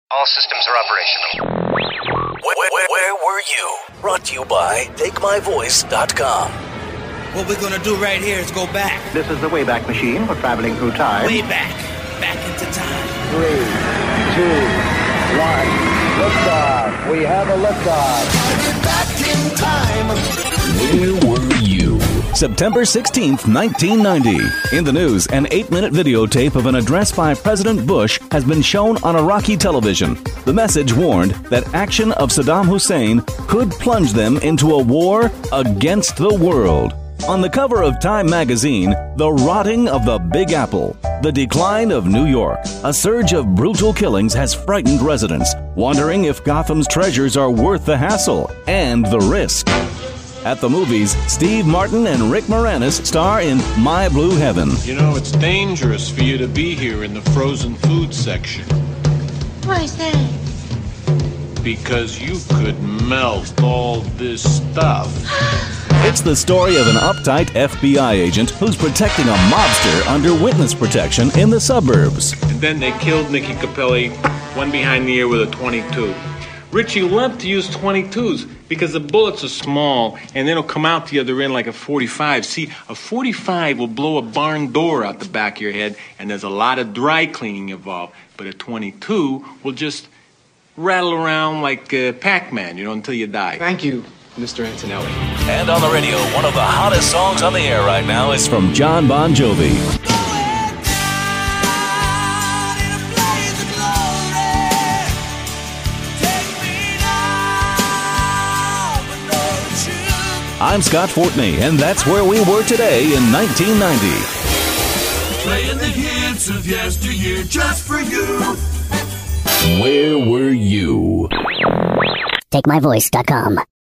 All systems are operational. Where were you? Brought to you by TakeMyVoice.com. What we're gonna do right here is go back. This is the Wayback Machine for traveling through time. Way back. Back into time. 3, 2, 1. Liftoff. We have a liftoff. Back in time. Where were you? September 16th, 1990. In the news, an 8-minute videotape of an address by President Bush has been shown on Iraqi television. The message warned that action of Saddam Hussein could plunge them into a war against the world. On the cover of Time magazine, the rotting of the Big Apple, the decline of New York, a surge of brutal killings has frightened residents, wondering if Gotham's treasures are worth the hassle and the risk. At the movies, Steve Martin and Rick Moranis star in My Blue Heaven. You know, it's dangerous for you to be here in the frozen food section. Why is that? Because you could melt all this stuff. It's the story of an uptight FBI agent who's protecting a mobster under witness protection in the suburbs. And then they killed Nicky Capelli, one behind the ear with a .22. Richie loved to use .22s because the bullets are small and then it'll come out the other end like a .45. See, a .45 will blow a barn door out the back of your head, and there's a lot of dry cleaning involved. But a .22 will just rattle around like Pac-Man, until you die. Thank you, Mr. Antonelli. And on the radio, one of the hottest songs on the air right now is From John Bon Jovi. I'm Scott Fortney, and that's where we were today in 1990. Playing the hits of yesteryear just for you. Where were you? TakeMyVoice.com.